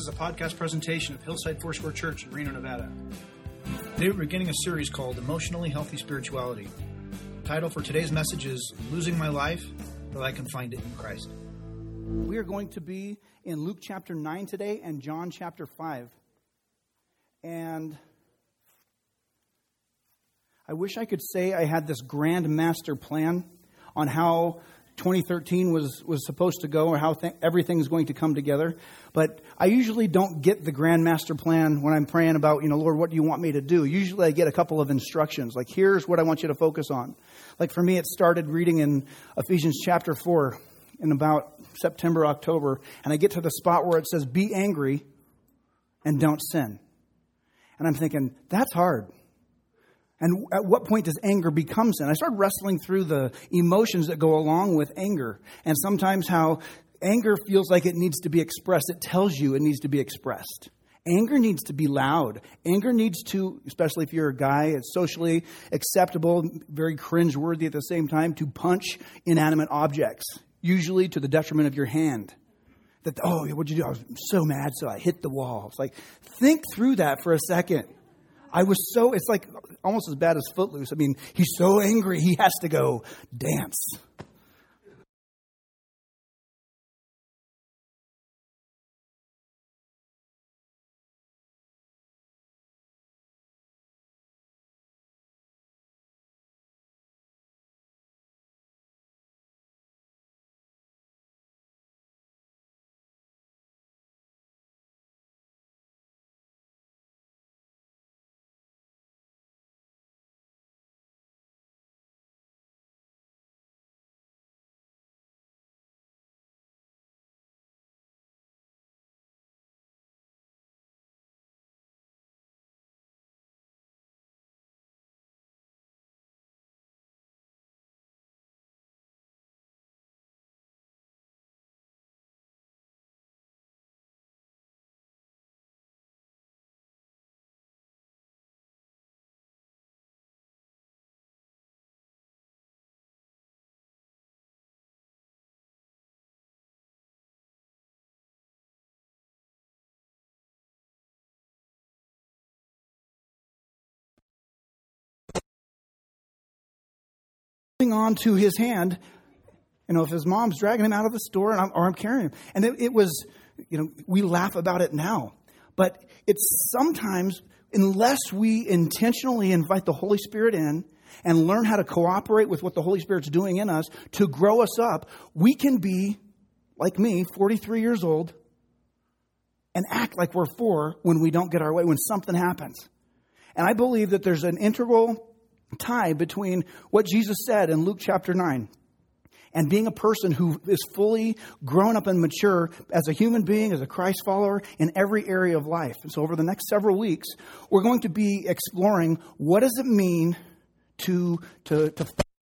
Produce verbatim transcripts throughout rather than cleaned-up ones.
is a podcast presentation of Hillside Foursquare Church in Reno, Nevada. Today we're beginning a series called Emotionally Healthy Spirituality. The title for today's message is Losing My Life, That I Can Find It in Christ. We are going to be in Luke chapter nine today and John chapter five. And I wish I could say I had this grand master plan on how twenty thirteen was, was supposed to go or how th- everything's going to come together. But I usually don't get the grand master plan when I'm praying about, you know, Lord, what do you want me to do? Usually I get a couple of instructions, like here's what I want you to focus on. Like for me, it started reading in Ephesians chapter four in about September, October. And I get to the spot where it says, be angry and don't sin. And I'm thinking, that's hard. And at what point does anger become sin? I started wrestling through the emotions that go along with anger. And sometimes how anger feels like it needs to be expressed. It tells you it needs to be expressed. Anger needs to be loud. Anger needs to, especially if you're a guy, it's socially acceptable, very cringeworthy at the same time, to punch inanimate objects, usually to the detriment of your hand. That, oh, what'd you do? I was so mad, so I hit the wall. It's like, think through that for a second. I was so, it's like almost as bad as Footloose. I mean, he's so angry, he has to go dance. On to his hand, you know, if his mom's dragging him out of the store and I'm, or I'm carrying him. And it, it was, you know, we laugh about it now. But it's sometimes, unless we intentionally invite the Holy Spirit in and learn how to cooperate with what the Holy Spirit's doing in us to grow us up, we can be, like me, forty-three years old, and act like we're four when we don't get our way, when something happens. And I believe that there's an integral tie between what Jesus said in Luke chapter nine and being a person who is fully grown up and mature as a human being, as a Christ follower in every area of life. And so over the next several weeks, we're going to be exploring what does it mean to to to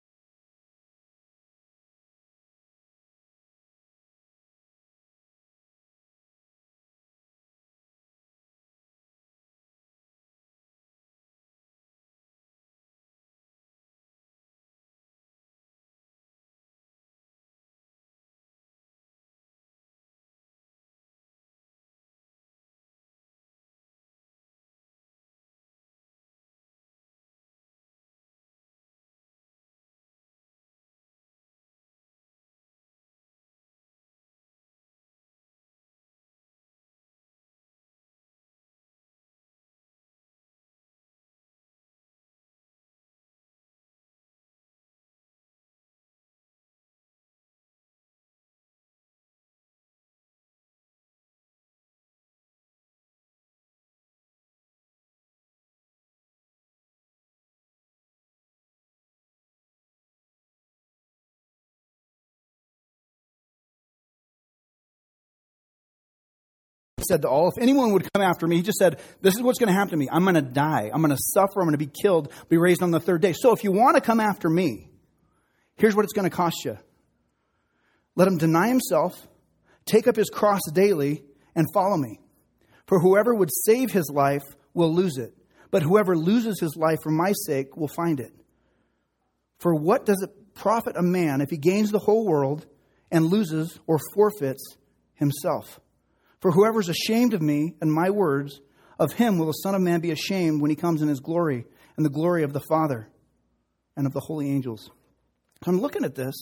said to all, if anyone would come after me, he just said, this is what's going to happen to me. I'm going to die. I'm going to suffer. I'm going to be killed, be raised on the third day. So if you want to come after me, here's what it's going to cost you. Let him deny himself, take up his cross daily, and follow me. For whoever would save his life will lose it. But whoever loses his life for my sake will find it. For what does it profit a man if he gains the whole world and loses or forfeits himself? For whoever is ashamed of me and my words, of him will the Son of Man be ashamed when he comes in his glory and the glory of the Father and of the holy angels. I'm looking at this.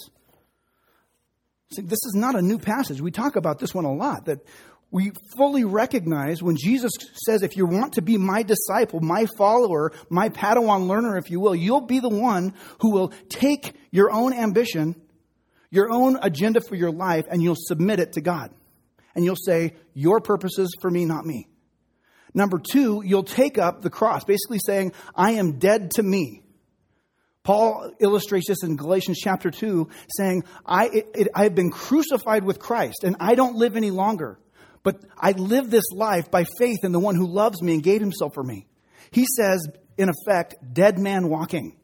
See, this is not a new passage. We talk about this one a lot, that we fully recognize when Jesus says, if you want to be my disciple, my follower, my Padawan learner, if you will, you'll be the one who will take your own ambition, your own agenda for your life, and you'll submit it to God. And you'll say, your purposes for me, not me. Number two, you'll take up the cross, basically saying, I am dead to me. Paul illustrates this in Galatians chapter two, saying, I, it, it, I have been crucified with Christ, and I don't live any longer. But I live this life by faith in the one who loves me and gave himself for me. He says, in effect, dead man walking.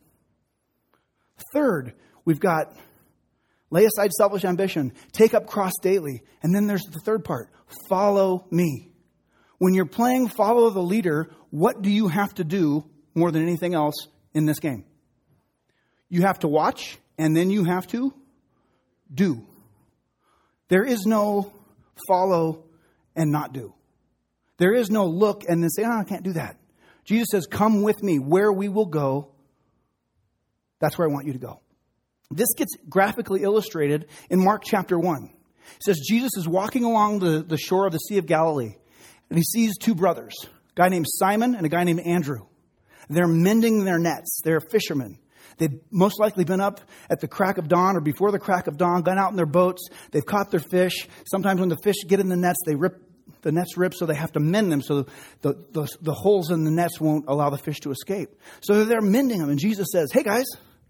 Third, we've got lay aside selfish ambition, take up cross daily. And then there's the third part, follow me. When you're playing follow the leader, what do you have to do more than anything else in this game? You have to watch, and then you have to do. There is no follow and not do. There is no look and then say, oh, I can't do that. Jesus says, come with me. Where we will go, that's where I want you to go. This gets graphically illustrated in Mark chapter one. It says Jesus is walking along the, the shore of the Sea of Galilee, and he sees two brothers, a guy named Simon and a guy named Andrew. They're mending their nets. They're fishermen. They've most likely been up at the crack of dawn or before the crack of dawn, gone out in their boats. They've caught their fish. Sometimes when the fish get in the nets, they rip the nets rip, so they have to mend them so the, the, the holes in the nets won't allow the fish to escape. So they're mending them, and Jesus says, hey guys,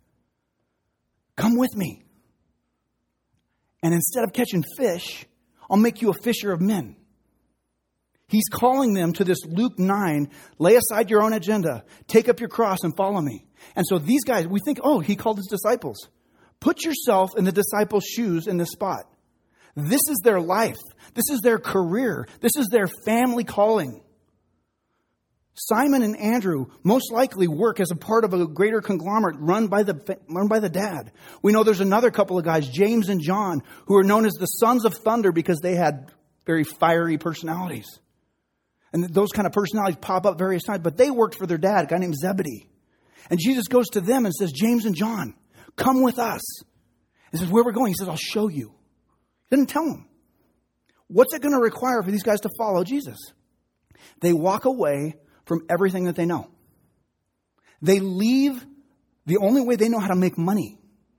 come with me. And instead of catching fish, I'll make you a fisher of men. He's calling them to this Luke nine, lay aside your own agenda, take up your cross and follow me. And so these guys, we think, oh, he called his disciples. Put yourself in the disciples' shoes in this spot. This is their life. This is their career. This is their family calling. Simon and Andrew most likely work as a part of a greater conglomerate run by the run by the dad. We know there's another couple of guys, James and John, who are known as the sons of thunder because they had very fiery personalities. And those kind of personalities pop up various times. But they worked for their dad, a guy named Zebedee. And Jesus goes to them and says, James and John, come with us. He says, where we're going? He says, I'll show you. He didn't tell them. What's it going to require for these guys to follow Jesus? They walk away from everything that they know. They leave the only way they know how to make money.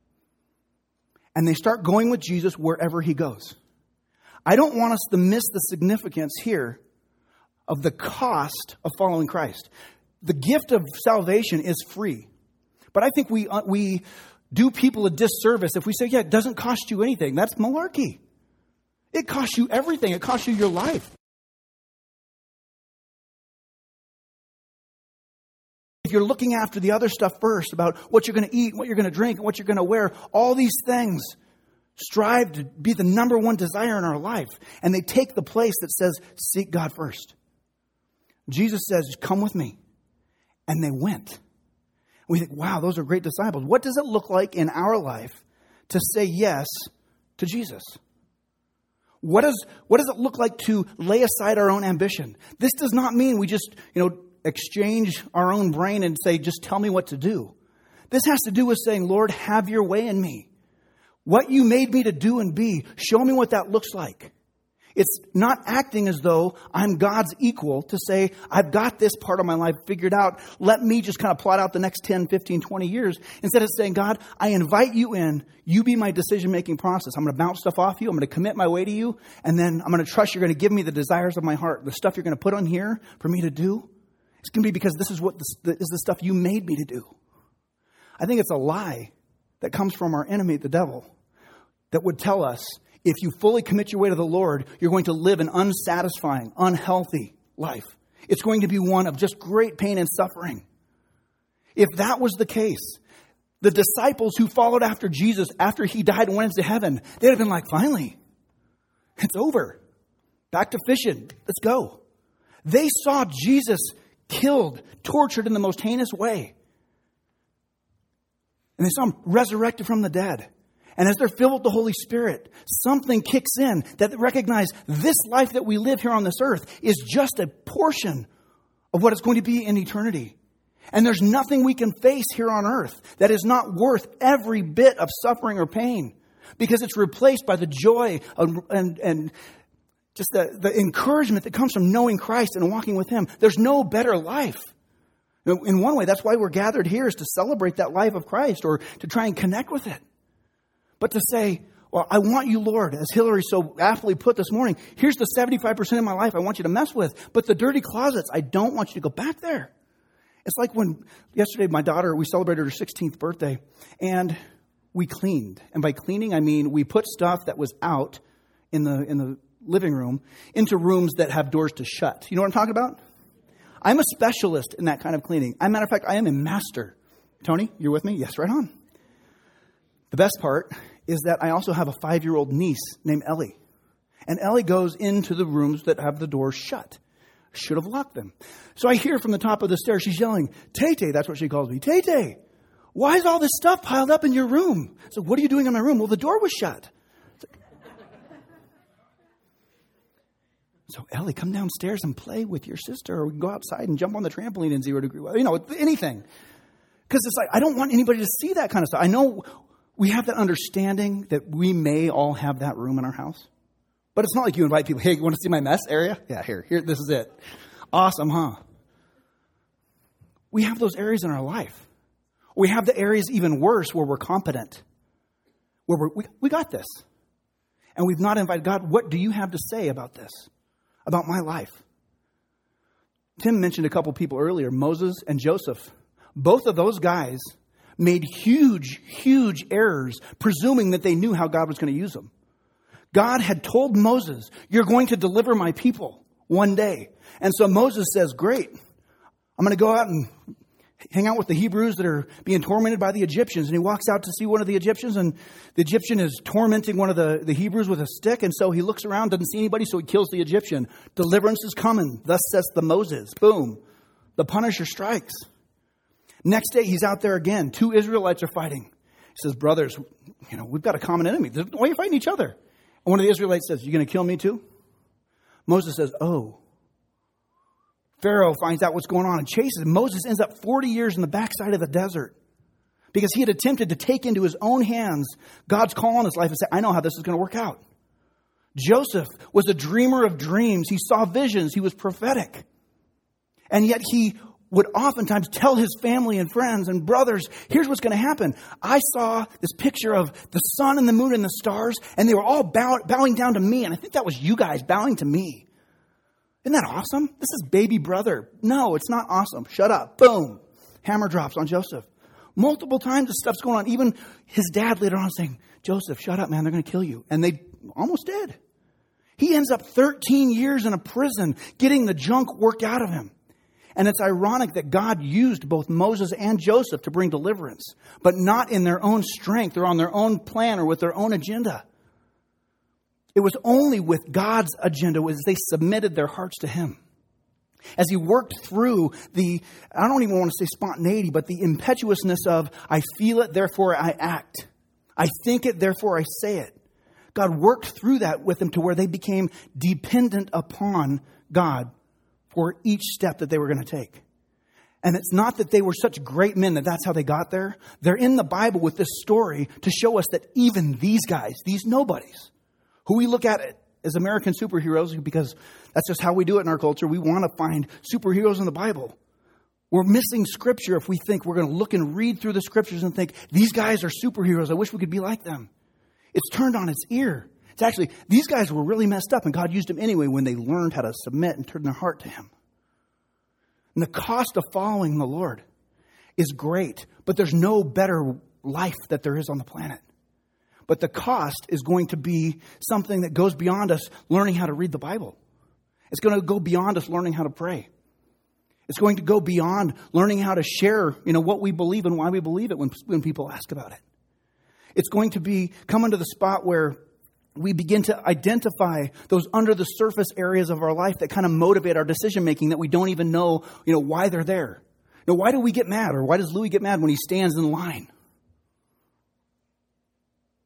And they start going with Jesus wherever he goes. I don't want us to miss the significance here of the cost of following Christ. The gift of salvation is free. But I think we uh, we do people a disservice if we say, yeah, it doesn't cost you anything. That's malarkey. It costs you everything. It costs you your life. If you're looking after the other stuff first, about what you're going to eat, what you're going to drink, what you're going to wear, all these things strive to be the number one desire in our life. And they take the place that says, seek God first. Jesus says, come with me. And they went. We think, wow, those are great disciples. What does it look like in our life to say yes to Jesus? What does, what does it look like to lay aside our own ambition? This does not mean we just, you know, exchange our own brain and say, just tell me what to do. This has to do with saying, Lord, have your way in me. What you made me to do and be, show me what that looks like. It's not acting as though I'm God's equal to say, I've got this part of my life figured out. Let me just kind of plot out the next ten, fifteen, twenty years. Instead of saying, God, I invite you in. You be my decision-making process. I'm going to bounce stuff off you. I'm going to commit my way to you. And then I'm going to trust you're going to give me the desires of my heart. The stuff you're going to put on here for me to do. It's going to be because this is what this, this is the stuff you made me to do. I think it's a lie that comes from our enemy, the devil, that would tell us, if you fully commit your way to the Lord, you're going to live an unsatisfying, unhealthy life. It's going to be one of just great pain and suffering. If that was the case, the disciples who followed after Jesus after he died and went into heaven, they'd have been like, finally, it's over. Back to fishing. Let's go. They saw Jesus killed, tortured in the most heinous way. And they saw him resurrected from the dead. And as they're filled with the Holy Spirit, something kicks in that recognizes this life that we live here on this earth is just a portion of what it's going to be in eternity. And there's nothing we can face here on earth that is not worth every bit of suffering or pain, because it's replaced by the joy and, and, and just the, the encouragement that comes from knowing Christ and walking with Him. There's no better life. In one way, that's why we're gathered here, is to celebrate that life of Christ or to try and connect with it. But to say, well, I want you, Lord, as Hillary so aptly put this morning, here's the seventy-five percent of my life I want you to mess with, but the dirty closets, I don't want you to go back there. It's like when yesterday my daughter, we celebrated her sixteenth birthday, and we cleaned. And by cleaning, I mean we put stuff that was out in the in the living room into rooms that have doors to shut. You know what I'm talking about? I'm a specialist in that kind of cleaning. As a matter of fact, I am a master. Tony, you're with me? Yes, right on. The best part is that I also have a five-year-old niece named Ellie. And Ellie goes into the rooms that have the doors shut. Should have locked them. So I hear from the top of the stairs, she's yelling, Tay-Tay, that's what she calls me. Tay-Tay, why is all this stuff piled up in your room? So what are you doing in my room? Well, the door was shut. So, Ellie, come downstairs and play with your sister, or we can go outside and jump on the trampoline in zero degree weather. You know, anything. Because it's like, I don't want anybody to see that kind of stuff. I know we have that understanding that we may all have that room in our house. But it's not like you invite people, hey, you want to see my mess area? Yeah, here, here, this is it. Awesome, huh? We have those areas in our life. We have the areas even worse where we're competent. Where we're, we, we got this. And we've not invited God, what do you have to say about this? About my life? Tim mentioned a couple people earlier, Moses and Joseph. Both of those guys made huge, huge errors, presuming that they knew how God was going to use them. God had told Moses, you're going to deliver my people one day. And so Moses says, great, I'm going to go out and hang out with the Hebrews that are being tormented by the Egyptians. And he walks out to see one of the Egyptians, and the Egyptian is tormenting one of the, the Hebrews with a stick. And so he looks around, doesn't see anybody, so he kills the Egyptian. Deliverance is coming. Thus says the Moses. Boom. The Punisher strikes. Next day, he's out there again. Two Israelites are fighting. He says, brothers, you know, we've got a common enemy. Why are you fighting each other? And one of the Israelites says, you going to kill me too? Moses says, oh. Pharaoh finds out what's going on and chases him. Moses ends up forty years in the backside of the desert because he had attempted to take into his own hands God's call on his life and say, I know how this is going to work out. Joseph was a dreamer of dreams. He saw visions. He was prophetic. And yet he would oftentimes tell his family and friends and brothers, here's what's going to happen. I saw this picture of the sun and the moon and the stars, and they were all bow- bowing down to me. And I think that was you guys bowing to me. Isn't that awesome? This is baby brother. No, it's not awesome. Shut up. Boom. Hammer drops on Joseph. Multiple times this stuff's going on. Even his dad later on saying, Joseph, shut up, man. They're going to kill you. And they almost did. He ends up thirteen years in a prison getting the junk worked out of him. And it's ironic that God used both Moses and Joseph to bring deliverance, but not in their own strength or on their own plan or with their own agenda. It was only with God's agenda as they submitted their hearts to Him. As He worked through the, I don't even want to say spontaneity, but the impetuousness of, I feel it, therefore I act. I think it, therefore I say it. God worked through that with them to where they became dependent upon God for each step that they were going to take. And it's not that they were such great men that that's how they got there. They're in the Bible with this story to show us that even these guys, these nobodies, who we look at as American superheroes, because that's just how we do it in our culture. We want to find superheroes in the Bible. We're missing Scripture if we think we're going to look and read through the Scriptures and think, these guys are superheroes. I wish we could be like them. It's turned on its ear. It's actually, these guys were really messed up, and God used them anyway when they learned how to submit and turn their heart to Him. And the cost of following the Lord is great, but there's no better life that there is on the planet. But the cost is going to be something that goes beyond us learning how to read the Bible. It's going to go beyond us learning how to pray. It's going to go beyond learning how to share, you know, what we believe and why we believe it when, when people ask about it. It's going to be come into the spot where we begin to identify those under the surface areas of our life that kind of motivate our decision making that we don't even know, you know, why they're there. You know, why do we get mad, or why does Louis get mad when he stands in line?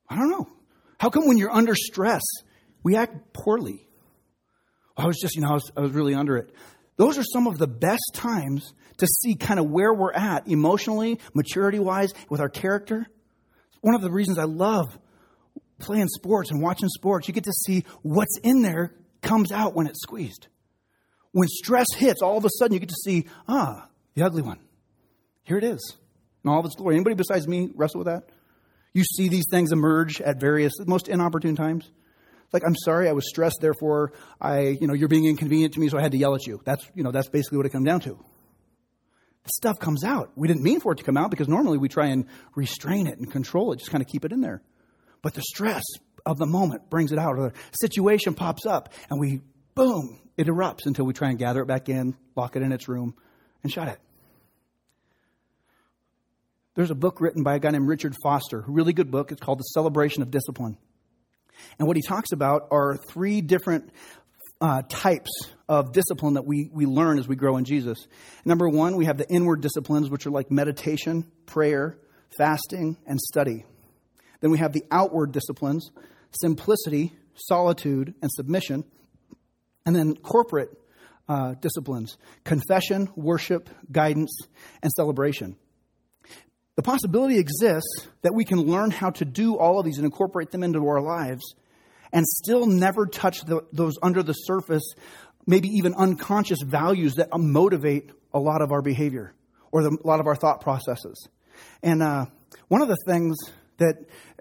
I don't know. How come when you're under stress, we act poorly? I was just, you know, I was, I was really under it. Those are some of the best times to see kind of where we're at emotionally, maturity-wise, with our character. One of the reasons I love playing sports and watching sports, you get to see what's in there comes out when it's squeezed. When stress hits, all of a sudden you get to see, ah, the ugly one. Here it is in all of its glory. Anybody besides me wrestle with that? You see these things emerge at various, most inopportune times. Like, I'm sorry, I was stressed, therefore I, you know, you're being inconvenient to me, so I had to yell at you. That's, you know, that's basically what it comes down to. The stuff comes out. We didn't mean for it to come out because normally we try and restrain it and control it, just kind of keep it in there. But the stress of the moment brings it out, or the situation pops up, and we, boom, it erupts until we try and gather it back in, lock it in its room, and shut it. There's a book written by a guy named Richard Foster, a really good book. It's called The Celebration of Discipline. And what he talks about are three different uh, types of discipline that we, we learn as we grow in Jesus. Number one, we have the inward disciplines, which are like meditation, prayer, fasting, and study. Then we have the outward disciplines, simplicity, solitude, and submission. And then corporate uh, disciplines, confession, worship, guidance, and celebration. The possibility exists that we can learn how to do all of these and incorporate them into our lives and still never touch the, those under the surface, maybe even unconscious values that motivate a lot of our behavior or the, a lot of our thought processes. And uh, one of the things that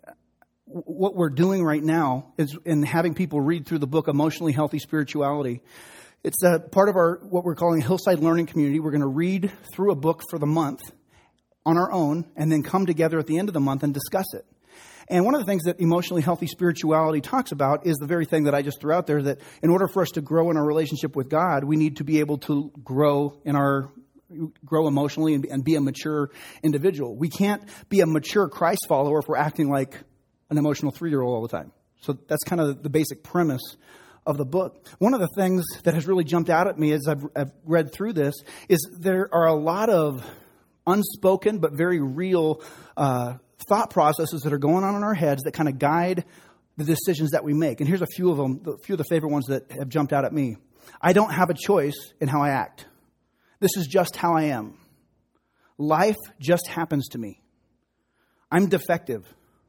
what we're doing right now is in having people read through the book Emotionally Healthy Spirituality. It's a part of our what we're calling Hillside Learning Community. We're going to read through a book for the month on our own, and then come together at the end of the month and discuss it. And one of the things that Emotionally Healthy Spirituality talks about is the very thing that I just threw out there, that in order for us to grow in our relationship with God, we need to be able to grow in our grow emotionally and, and be a mature individual. We can't be a mature Christ follower if we're acting like an emotional three-year-old all the time. So that's kind of the basic premise of the book. One of the things that has really jumped out at me as I've, I've read through this is there are a lot of unspoken but very real uh, thought processes that are going on in our heads that kind of guide the decisions that we make. And here's a few of them, a few of the favorite ones that have jumped out at me. I don't have a choice in how I act. This is just how I am. Life just happens to me. I'm defective.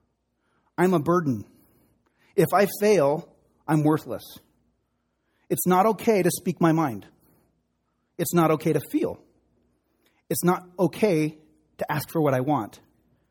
I'm a burden. If I fail, I'm worthless. It's not okay to speak my mind. It's not okay to feel. It's not okay to ask for what I want.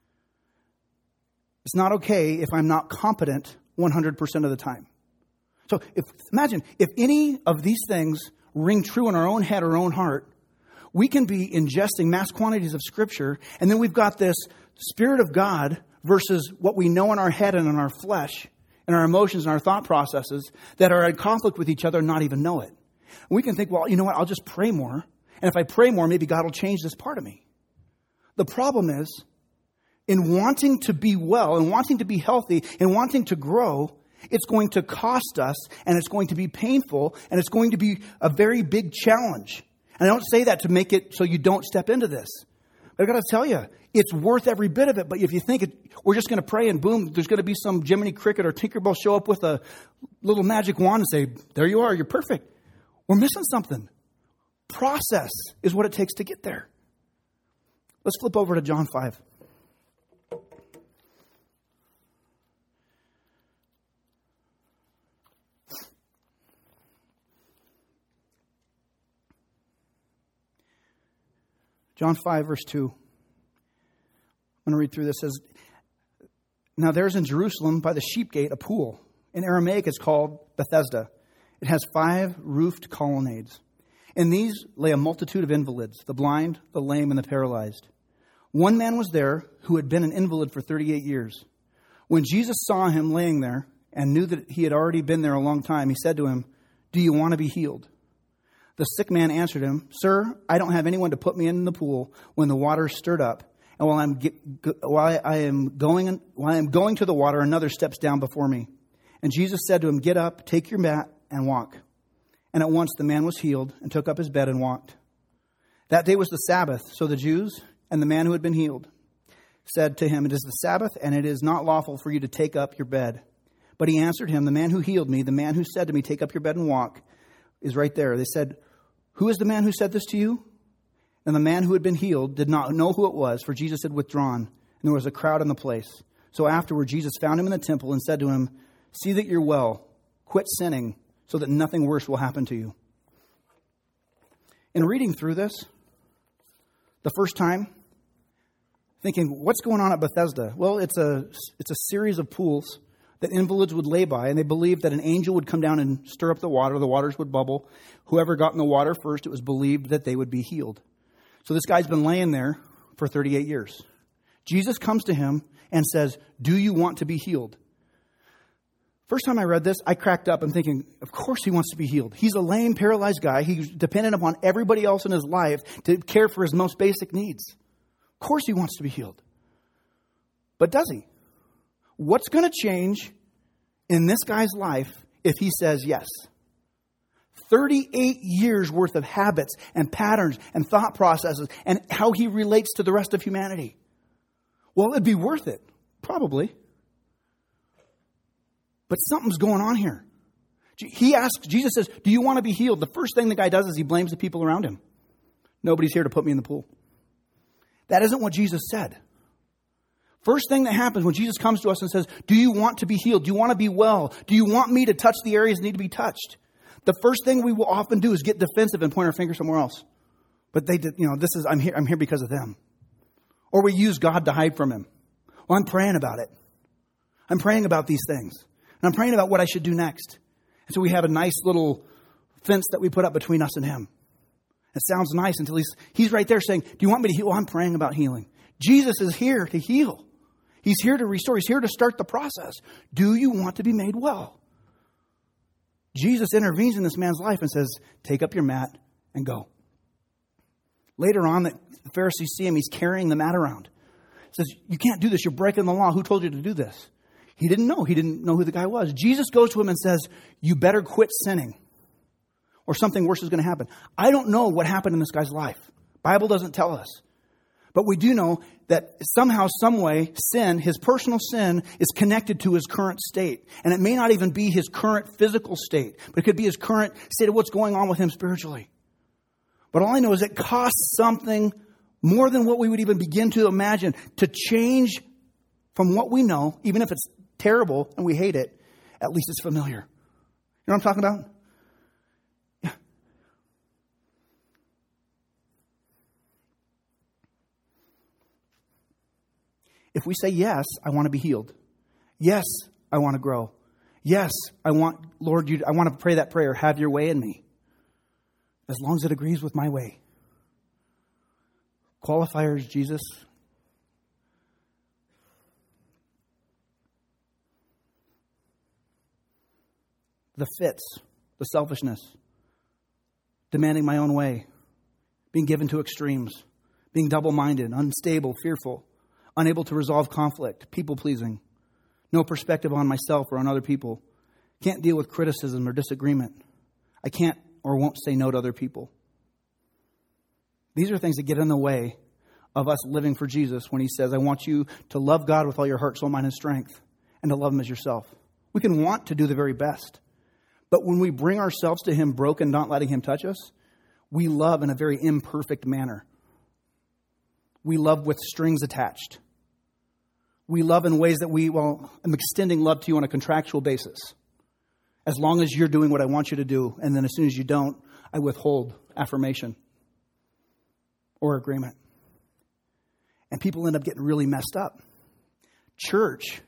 It's not okay if I'm not competent one hundred percent of the time. So if, imagine if any of these things ring true in our own head or own heart, we can be ingesting mass quantities of Scripture, and then we've got this Spirit of God versus what we know in our head and in our flesh, and our emotions and our thought processes that are in conflict with each other and not even know it. And we can think, well, you know what, I'll just pray more. And if I pray more, maybe God will change this part of me. The problem is, in wanting to be well, and wanting to be healthy, and wanting to grow, it's going to cost us, and it's going to be painful, and it's going to be a very big challenge. And I don't say that to make it so you don't step into this. But I've got to tell you, it's worth every bit of it. But if you think it, we're just going to pray and boom, there's going to be some Jiminy Cricket or Tinkerbell show up with a little magic wand and say, there you are, you're perfect. We're missing something. Process is what it takes to get there. Let's flip over to John five. John five, verse two. I'm going to read through this. It says, now there's in Jerusalem by the sheep gate a pool. In Aramaic it's called Bethesda. It has five roofed colonnades. In these lay a multitude of invalids, the blind, the lame, and the paralyzed. One man was there who had been an invalid for thirty-eight years. When Jesus saw him laying there and knew that he had already been there a long time, he said to him, do you want to be healed? The sick man answered him, sir, I don't have anyone to put me in the pool when the water is stirred up. And while I'm while I am going while I am going to the water, another steps down before me. And Jesus said to him, get up, take your mat, and walk. And at once the man was healed and took up his bed and walked. That day was the Sabbath, so the Jews and the man who had been healed said to him, "It is the Sabbath, and it is not lawful for you to take up your bed." But he answered him, "The man who healed me, the man who said to me, 'Take up your bed and walk,' is right there." They said, "Who is the man who said this to you?" And the man who had been healed did not know who it was, for Jesus had withdrawn, and there was a crowd in the place. So afterward, Jesus found him in the temple and said to him, "See that you're well. Quit sinning, so that nothing worse will happen to you." In reading through this, the first time, thinking, what's going on at Bethesda? Well, it's a it's a series of pools that invalids would lay by, and they believed that an angel would come down and stir up the water. The waters would bubble. Whoever got in the water first, it was believed that they would be healed. So this guy's been laying there for thirty-eight years. Jesus comes to him and says, "Do you want to be healed?" First time I read this, I cracked up. I'm thinking, of course he wants to be healed. He's a lame, paralyzed guy. He's dependent upon everybody else in his life to care for his most basic needs. Of course he wants to be healed. But does he? What's going to change in this guy's life if he says yes? thirty-eight years worth of habits and patterns and thought processes and how he relates to the rest of humanity. Well, it'd be worth it. Probably. But something's going on here. He asks, Jesus says, "Do you want to be healed?" The first thing the guy does is he blames the people around him. Nobody's here to put me in the pool. That isn't what Jesus said. First thing that happens when Jesus comes to us and says, "Do you want to be healed? Do you want to be well? Do you want me to touch the areas that need to be touched?" The first thing we will often do is get defensive and point our finger somewhere else. But they did, you know, this is, I'm here, I'm here because of them. Or we use God to hide from him. Well, I'm praying about it. I'm praying about these things. And I'm praying about what I should do next. And so we have a nice little fence that we put up between us and him. It sounds nice until he's, he's right there saying, "Do you want me to heal?" Well, I'm praying about healing. Jesus is here to heal. He's here to restore. He's here to start the process. Do you want to be made well? Jesus intervenes in this man's life and says, "Take up your mat and go." Later on, the Pharisees see him. He's carrying the mat around. He says, "You can't do this. You're breaking the law. Who told you to do this?" He didn't know. He didn't know who the guy was. Jesus goes to him and says, "You better quit sinning, or something worse is going to happen." I don't know what happened in this guy's life. Bible doesn't tell us. But we do know that somehow, some way, sin, his personal sin, is connected to his current state. And it may not even be his current physical state, but it could be his current state of what's going on with him spiritually. But all I know is it costs something more than what we would even begin to imagine to change from what we know, even if it's terrible and we hate it, at least it's familiar. You know what I'm talking about? Yeah. If we say, "Yes, I want to be healed. Yes, I want to grow. Yes, I want, Lord, you, I want to pray that prayer, have your way in me." As long as it agrees with my way. Qualifiers, Jesus. The fits, the selfishness, demanding my own way, being given to extremes, being double-minded, unstable, fearful, unable to resolve conflict, people-pleasing, no perspective on myself or on other people, can't deal with criticism or disagreement. I can't or won't say no to other people. These are things that get in the way of us living for Jesus when he says, "I want you to love God with all your heart, soul, mind, and strength, and to love him as yourself." We can want to do the very best. But when we bring ourselves to him broken, not letting him touch us, we love in a very imperfect manner. We love with strings attached. We love in ways that we, well, I'm extending love to you on a contractual basis. As long as you're doing what I want you to do, and then as soon as you don't, I withhold affirmation or agreement. And people end up getting really messed up. Church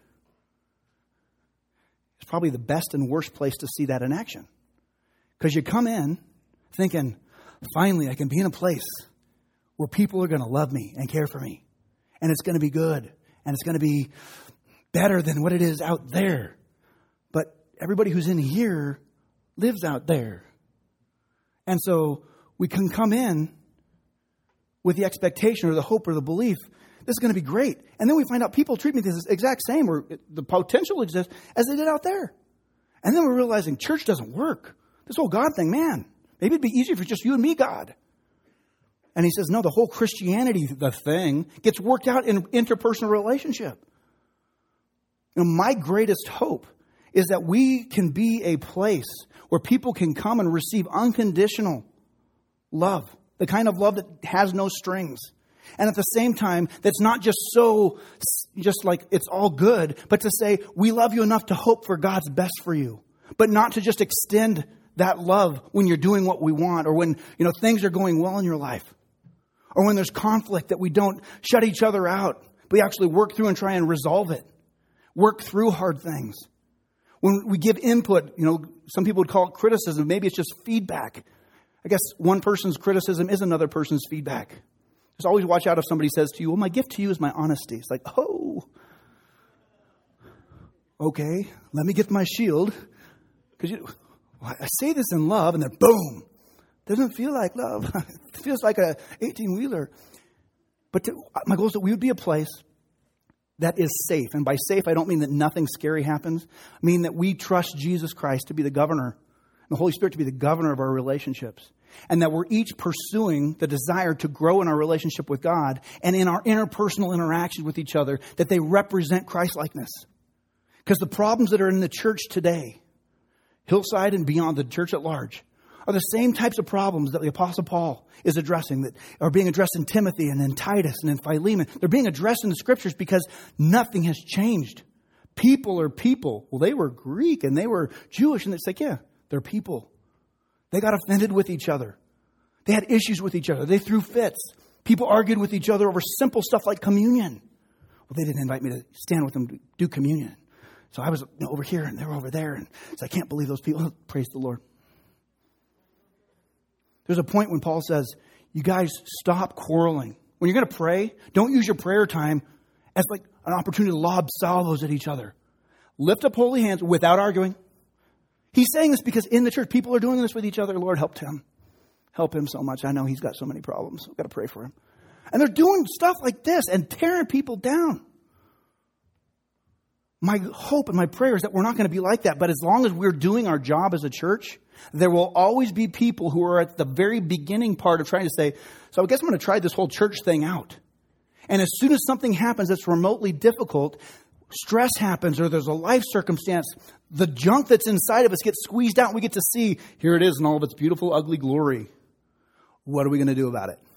is probably the best and worst place to see that in action. Because you come in thinking, finally, I can be in a place where people are going to love me and care for me. And it's going to be good. And it's going to be better than what it is out there. But everybody who's in here lives out there. And so we can come in with the expectation or the hope or the belief, this is going to be great. And then we find out people treat me the exact same, or the potential exists, as they did out there. And then we're realizing church doesn't work. This whole God thing, man, maybe it'd be easier for just you and me, God. And he says, no, the whole Christianity, the thing, gets worked out in interpersonal relationship. You know, my greatest hope is that we can be a place where people can come and receive unconditional love, the kind of love that has no strings. And at the same time, that's not just so, just like it's all good, but to say, we love you enough to hope for God's best for you. But not to just extend that love when you're doing what we want, or when, you know, things are going well in your life. Or when there's conflict, that we don't shut each other out. We actually work through and try and resolve it. Work through hard things. When we give input, you know, some people would call it criticism. Maybe it's just feedback. I guess one person's criticism is another person's feedback. Just always watch out if somebody says to you, well, my gift to you is my honesty. It's like, oh, okay, let me get my shield. Because you, well, I say this in love, and then boom, doesn't feel like love. It feels like a eighteen-wheeler. But to, my goal is that we would be a place that is safe. And by safe, I don't mean that nothing scary happens. I mean that we trust Jesus Christ to be the governor, the Holy Spirit to be the governor of our relationships. And that we're each pursuing the desire to grow in our relationship with God and in our interpersonal interactions with each other, that they represent Christ-likeness. Because the problems that are in the church today, Hillside and beyond, the church at large, are the same types of problems that the Apostle Paul is addressing, that are being addressed in Timothy and in Titus and in Philemon. They're being addressed in the Scriptures because nothing has changed. People are people. Well, they were Greek and they were Jewish, and it's like, yeah, they're people. They got offended with each other. They had issues with each other. They threw fits. People argued with each other over simple stuff like communion. Well, they didn't invite me to stand with them to do communion. So I was, you know, over here and they were over there. And so I can't believe those people. Praise the Lord. There's a point when Paul says, you guys stop quarreling. When you're going to pray, don't use your prayer time as like an opportunity to lob salvos at each other. Lift up holy hands without arguing. He's saying this because in the church, people are doing this with each other. Lord, help him. Help him so much. I know he's got so many problems. We've got to pray for him. And they're doing stuff like this and tearing people down. My hope and my prayer is that we're not going to be like that. But as long as we're doing our job as a church, there will always be people who are at the very beginning part of trying to say, so I guess I'm going to try this whole church thing out. And as soon as something happens that's remotely difficult, stress happens or there's a life circumstance, the junk that's inside of us gets squeezed out and we get to see, here it is in all of its beautiful, ugly glory. What are we going to do about it?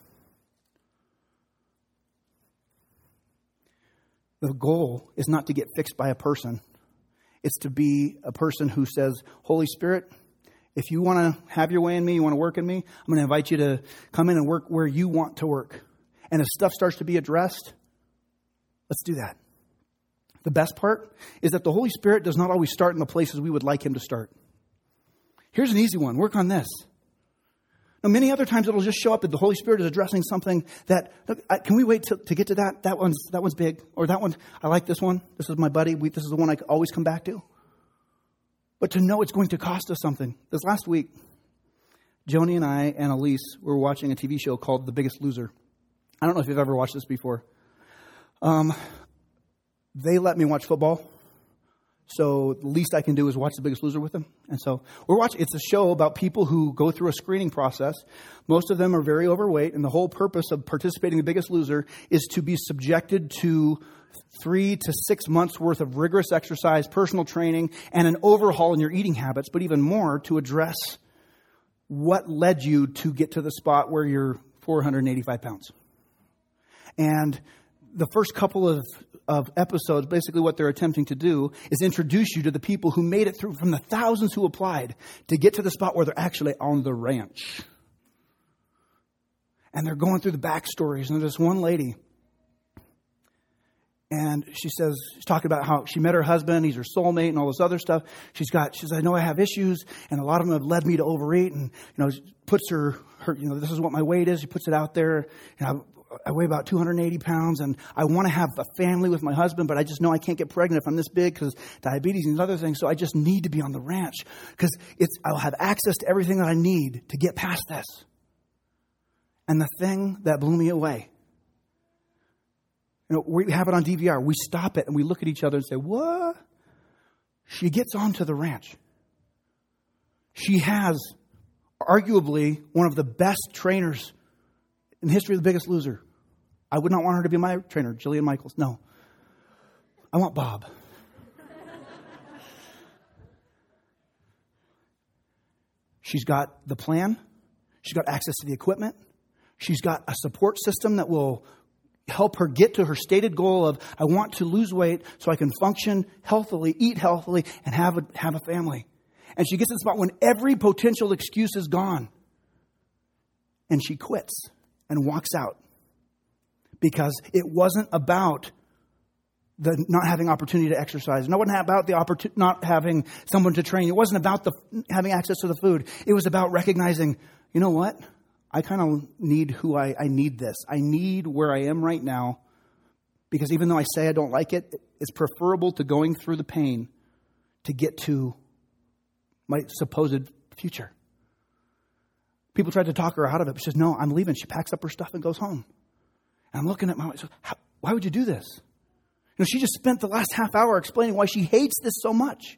The goal is not to get fixed by a person. It's to be a person who says, Holy Spirit, if you want to have your way in me, you want to work in me, I'm going to invite you to come in and work where you want to work. And if stuff starts to be addressed, let's do that. The best part is that the Holy Spirit does not always start in the places we would like him to start. Here's an easy one. Work on this. Now, many other times it'll just show up that the Holy Spirit is addressing something that, can we wait to, to get to that? That one's, that one's big. Or that one, I like this one. This is my buddy. We, this is the one I always come back to. But to know it's going to cost us something. This last week, Joni and I and Elise were watching a T V show called The Biggest Loser. I don't know if you've ever watched this before. Um, they let me watch football. So the least I can do is watch The Biggest Loser with them. And so we're watching, it's a show about people who go through a screening process. Most of them are very overweight. And the whole purpose of participating in The Biggest Loser is to be subjected to three to six months worth of rigorous exercise, personal training, and an overhaul in your eating habits. But even more, to address what led you to get to the spot where you're four hundred eighty-five pounds. And the first couple of, of episodes, basically what they're attempting to do is introduce you to the people who made it through, from the thousands who applied, to get to the spot where they're actually on the ranch. And they're going through the backstories. And there's this one lady, and she says, she's talking about how she met her husband, he's her soulmate, and all this other stuff. She's got, she says, I know I have issues, and a lot of them have led me to overeat. And, you know, puts her, her, you know, this is what my weight is. She puts it out there. You know, I weigh about two hundred eighty pounds, and I want to have a family with my husband, but I just know I can't get pregnant if I'm this big because diabetes and other things. So I just need to be on the ranch because it's I'll have access to everything that I need to get past this. And the thing that blew me away, you know, we have it on D V R. We stop it and we look at each other and say, "What?" She gets onto the ranch. She has arguably one of the best trainers in the history of The Biggest Loser. I would not want her to be my trainer, Jillian Michaels. No. I want Bob. She's got the plan. She's got access to the equipment. She's got a support system that will help her get to her stated goal of, I want to lose weight so I can function healthily, eat healthily, and have a, have a family. And she gets to the spot when every potential excuse is gone. And she quits and walks out. Because it wasn't about the not having opportunity to exercise. It wasn't about the opportunity, not having someone to train. It wasn't about the having access to the food. It was about recognizing, you know what? I kind of need who I, I need this. I need where I am right now. Because even though I say I don't like it, it's preferable to going through the pain to get to my supposed future. People tried to talk her out of it. But she says, no, I'm leaving. She packs up her stuff and goes home. And I'm looking at my wife. Why would you do this? You know, she just spent the last half hour explaining why she hates this so much.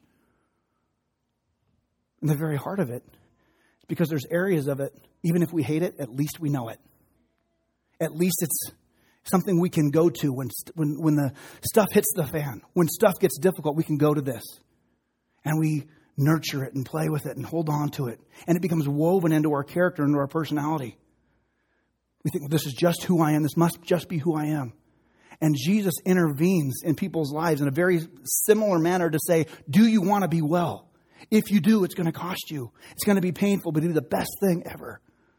And the very heart of it is because there's areas of it, even if we hate it, at least we know it. At least it's something we can go to when, when, when the stuff hits the fan. When stuff gets difficult, we can go to this. And we nurture it and play with it and hold on to it. And it becomes woven into our character, into our personality. We think, well, this is just who I am. This must just be who I am. And Jesus intervenes in people's lives in a very similar manner to say, do you want to be well? If you do, it's going to cost you. It's going to be painful, but it'll be the best thing ever.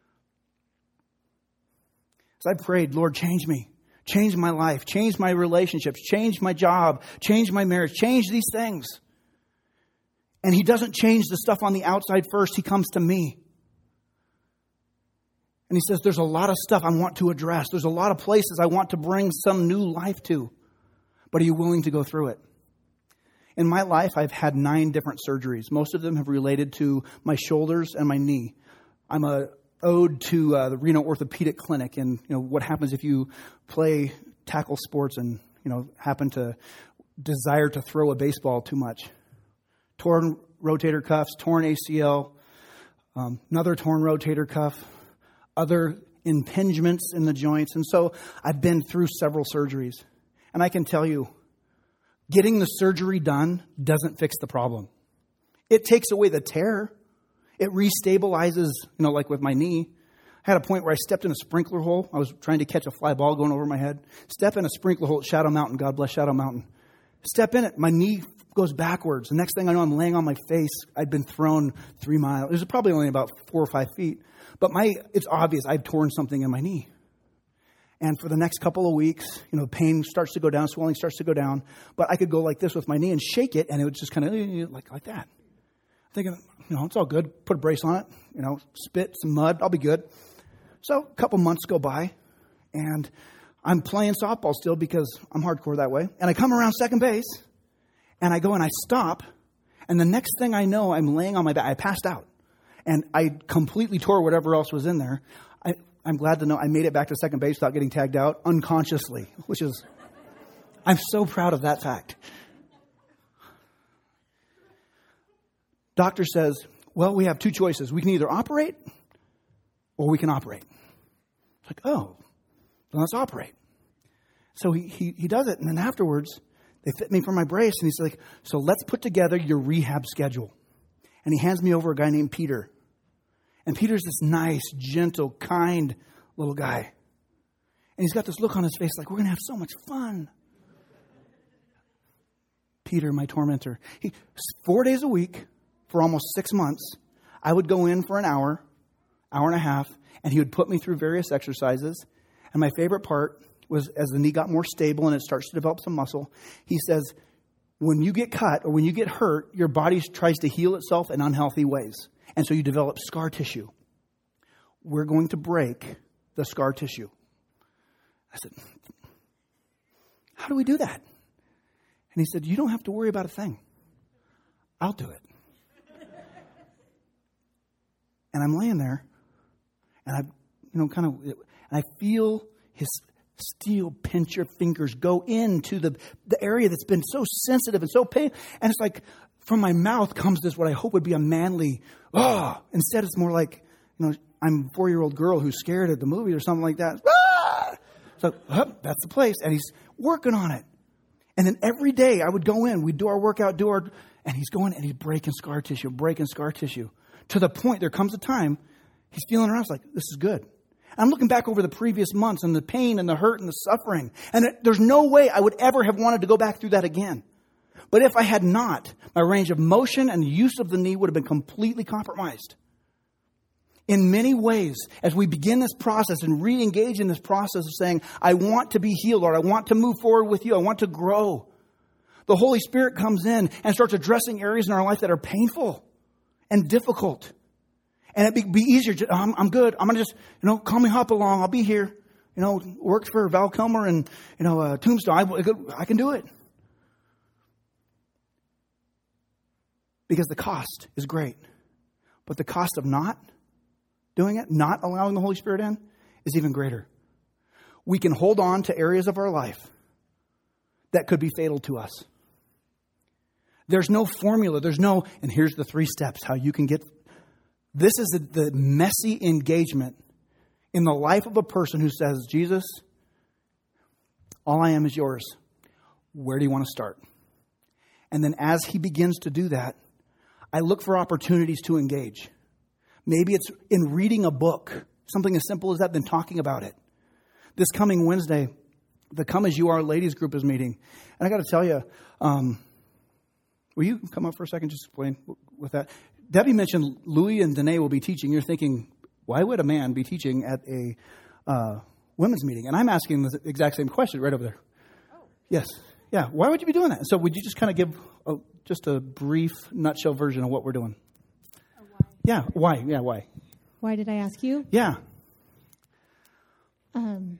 So I prayed, Lord, change me. Change my life. Change my relationships. Change my job. Change my marriage. Change these things. And he doesn't change the stuff on the outside first. He comes to me. And he says, there's a lot of stuff I want to address. There's a lot of places I want to bring some new life to. But are you willing to go through it? In my life, I've had nine different surgeries. Most of them have related to my shoulders and my knee. I'm a ode to uh, the Reno Orthopedic Clinic and you know what happens if you play tackle sports and you know happen to desire to throw a baseball too much. Torn rotator cuffs, torn A C L, um, another torn rotator cuff, other impingements in the joints. And so I've been through several surgeries. And I can tell you, getting the surgery done doesn't fix the problem. It takes away the tear. It restabilizes, you know, like with my knee. I had a point where I stepped in a sprinkler hole. I was trying to catch a fly ball going over my head. Step in a sprinkler hole at Shadow Mountain. God bless Shadow Mountain. Step in it. My knee goes backwards. The next thing I know, I'm laying on my face. I'd been thrown three miles. It was probably only about four or five feet. But my it's obvious I've torn something in my knee. And for the next couple of weeks, you know, pain starts to go down, swelling starts to go down. But I could go like this with my knee and shake it, and it would just kind of like like that. I'm thinking, you know, it's all good. Put a brace on it. You know, spit, some mud. I'll be good. So a couple months go by, and I'm playing softball still because I'm hardcore that way. And I come around second base, and I go and I stop. And the next thing I know, I'm laying on my back. I passed out. And I completely tore whatever else was in there. I, I'm glad to know I made it back to second base without getting tagged out unconsciously, which is, I'm so proud of that fact. Doctor says, well, we have two choices. We can either operate or we can operate. It's like, oh, then let's operate. So he, he, he does it. And then afterwards, they fit me for my brace. And he's like, so let's put together your rehab schedule. And he hands me over a guy named Peter. And Peter's this nice, gentle, kind little guy. And he's got this look on his face like, we're going to have so much fun. Peter, my tormentor. He, four days a week for almost six months, I would go in for an hour, hour and a half, and he would put me through various exercises. And my favorite part was as the knee got more stable and it starts to develop some muscle, he says, when you get cut or when you get hurt, your body tries to heal itself in unhealthy ways. And so you develop scar tissue. We're going to break the scar tissue. I said, how do we do that? And he said, you don't have to worry about a thing. I'll do it. And I'm laying there, and I, you know, kind of, and I feel his steel pinch your fingers go into the, the area that's been so sensitive and so painful. And it's like, from my mouth comes this, what I hope would be a manly, ah. Oh. Instead, it's more like, you know, I'm a four-year-old girl who's scared at the movie or something like that. Ah! So, oh, that's the place. And he's working on it. And then every day I would go in, we'd do our workout, do our, and he's going and he's breaking scar tissue, breaking scar tissue. To the point, there comes a time, he's feeling around, it's like, this is good. I'm looking back over the previous months and the pain and the hurt and the suffering. And there's no way I would ever have wanted to go back through that again. But if I had not, my range of motion and the use of the knee would have been completely compromised. In many ways, as we begin this process and re-engage in this process of saying, I want to be healed, Lord, I want to move forward with you, I want to grow, the Holy Spirit comes in and starts addressing areas in our life that are painful and difficult. And it'd be, be easier. To, I'm, I'm good. I'm going to just, you know, call me hop along. I'll be here. You know, works for Val Kilmer and, you know, uh, Tombstone. I, I can do it. Because the cost is great. But the cost of not doing it, not allowing the Holy Spirit in, is even greater. We can hold on to areas of our life that could be fatal to us. There's no formula. There's no, and here's the three steps how you can get. This is the, the messy engagement in the life of a person who says, Jesus, all I am is yours. Where do you want to start? And then as he begins to do that, I look for opportunities to engage. Maybe it's in reading a book, something as simple as that, than talking about it. This coming Wednesday, the Come As You Are ladies group is meeting. And I got to tell you, um, will you come up for a second, just explain with that? Debbie mentioned Louis and Danae will be teaching. You're thinking, why would a man be teaching at a uh, women's meeting? And I'm asking the exact same question right over there. Oh. Yes. Yeah. Why would you be doing that? So would you just kind of give a, just a brief nutshell version of what we're doing? Oh, why? Yeah. Why? Yeah. Why? Why did I ask you? Yeah. Um,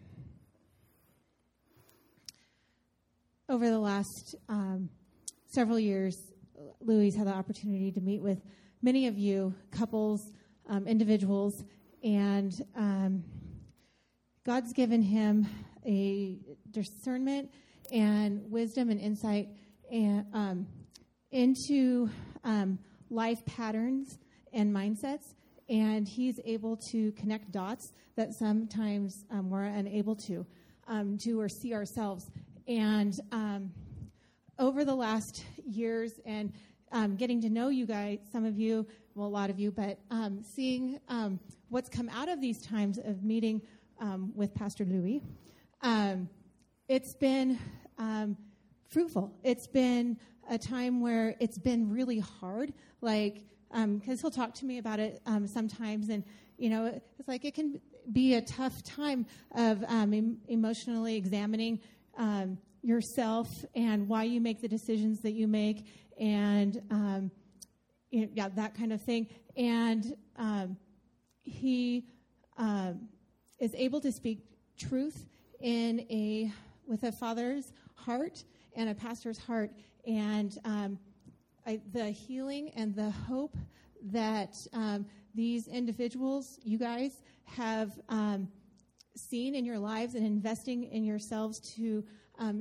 over the last um, several years, Louis had the opportunity to meet with many of you, couples, um, individuals, and um, God's given him a discernment and wisdom and insight and, um, into um, life patterns and mindsets, and he's able to connect dots that sometimes um, we're unable to um, do or see ourselves. And um, over the last years and um, getting to know you guys, some of you, well, a lot of you, but um, seeing um, what's come out of these times of meeting um, with Pastor Louis, um, it's been um, fruitful. It's been a time where it's been really hard, like, because um, he'll talk to me about it um, sometimes, and, you know, it's like it can be a tough time of um, em- emotionally examining um, yourself and why you make the decisions that you make, and um, you know, yeah, that kind of thing. And um, he um, is able to speak truth in a with a father's heart and a pastor's heart, and um, I, the healing and the hope that um, these individuals, you guys, have um, seen in your lives and investing in yourselves to um,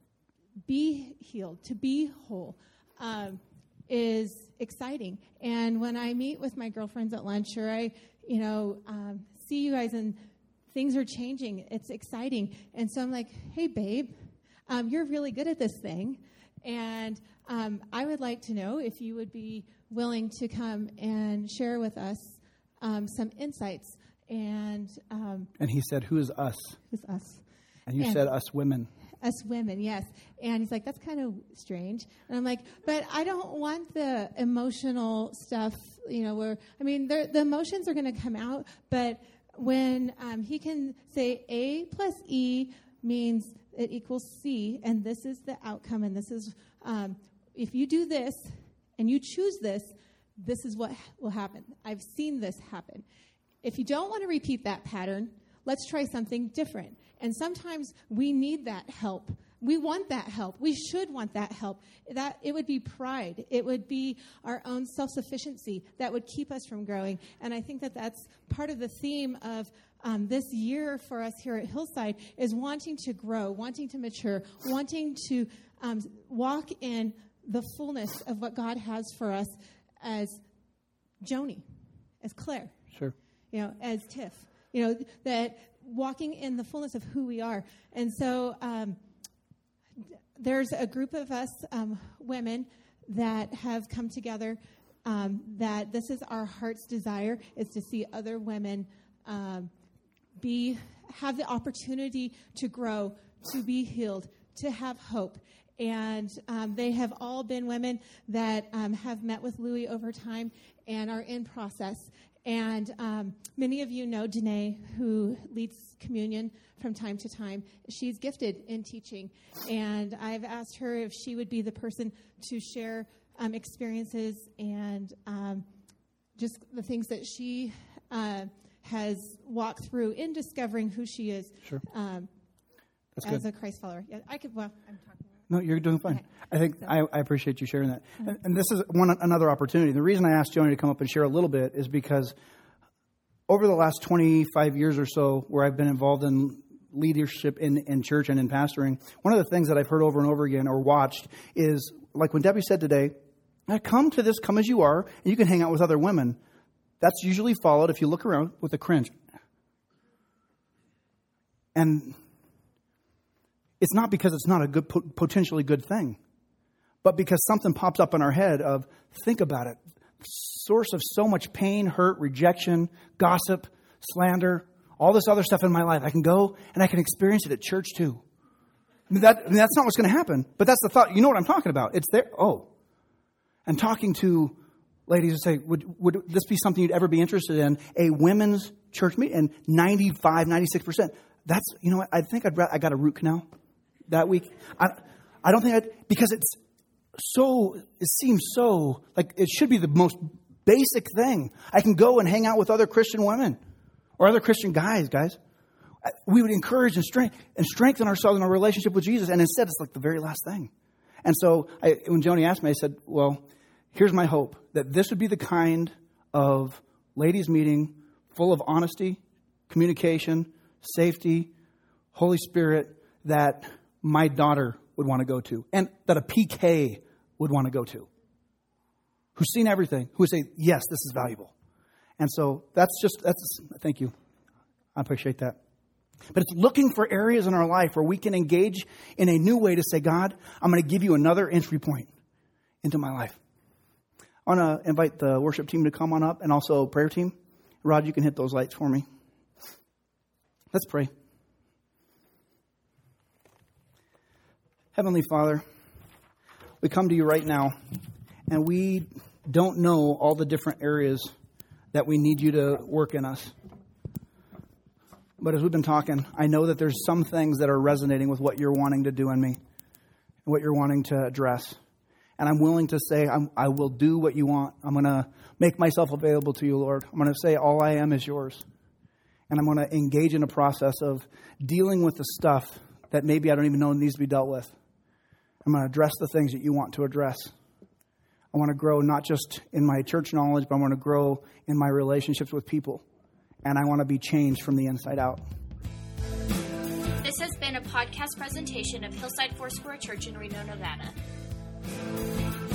be healed, to be whole, um, is exciting. And when I meet with my girlfriends at lunch, or I, you know, um, see you guys and things are changing, it's exciting. And so I'm like, hey, babe, um, you're really good at this thing. And um, I would like to know if you would be willing to come and share with us um, some insights. And um, and he said, who is us? Who's us? And you and said us women. Us women, yes. And he's like, that's kind of strange. And I'm like, but I don't want the emotional stuff, you know, where, I mean, the emotions are going to come out, but when um, he can say A plus E means it equals C, and this is the outcome, and this is, um, if you do this and you choose this, this is what will happen. I've seen this happen. If you don't want to repeat that pattern, let's try something different. And sometimes we need that help. We want that help. We should want that help. That it would be pride. It would be our own self-sufficiency that would keep us from growing. And I think that that's part of the theme of um, this year for us here at Hillside is wanting to grow, wanting to mature, wanting to um, walk in the fullness of what God has for us as Joni, as Claire. Sure. you know, as Tiff, you know, that walking in the fullness of who we are. And so um, there's a group of us um, women that have come together um, that this is our heart's desire, is to see other women um, be have the opportunity to grow, to be healed, to have hope. And um, they have all been women that um, have met with Louie over time and are in process. And um, many of you know Danae, who leads communion from time to time. She's gifted in teaching. And I've asked her if she would be the person to share um, experiences and um, just the things that she uh, has walked through in discovering who she is Sure. um, That's as good. a Christ follower. Yeah, I could, well, I'm talking. No, you're doing fine. Okay. I think I, I appreciate you sharing that. And, and this is one another opportunity. The reason I asked Joni to come up and share a little bit is because over the last twenty-five years or so, where I've been involved in leadership in, in church and in pastoring, one of the things that I've heard over and over again or watched is, like when Debbie said today, come to this, come as you are, and you can hang out with other women. That's usually followed, if you look around, with a cringe. And it's not because it's not a good, potentially good thing, but because something pops up in our head of, think about it, source of so much pain, hurt, rejection, gossip, slander, all this other stuff in my life. I can go and I can experience it at church too. I mean, that, I mean, that's not what's going to happen, but that's the thought. You know what I'm talking about. It's there. Oh, and talking to ladies and say, would, would this be something you'd ever be interested in? A women's church meeting, and ninety-five, ninety-six percent. That's, you know what, I think I'd rather, I got a root canal that week. I, I don't think I'd, because it's so, it seems so, like it should be the most basic thing. I can go and hang out with other Christian women or other Christian guys, guys. We would encourage and strengthen, and strengthen ourselves in our relationship with Jesus. And instead, it's like the very last thing. And so I, when Joni asked me, I said, well, here's my hope, that this would be the kind of ladies' meeting full of honesty, communication, safety, Holy Spirit, that my daughter would want to go to, and that a P K would want to go to, who's seen everything, who would say, yes, this is valuable. And so that's just, that's, thank you. I appreciate that. But it's looking for areas in our life where we can engage in a new way to say, God, I'm going to give you another entry point into my life. I want to invite the worship team to come on up, and also prayer team. Rod, you can hit those lights for me. Let's pray. Heavenly Father, we come to you right now, and we don't know all the different areas that we need you to work in us. But as we've been talking, I know that there's some things that are resonating with what you're wanting to do in me, and what you're wanting to address. And I'm willing to say, I'm, I will do what you want. I'm going to make myself available to you, Lord. I'm going to say all I am is yours. And I'm going to engage in a process of dealing with the stuff that maybe I don't even know needs to be dealt with. I'm going to address the things that you want to address. I want to grow not just in my church knowledge, but I want to grow in my relationships with people. And I want to be changed from the inside out. This has been a podcast presentation of Hillside Foursquare Church in Reno, Nevada.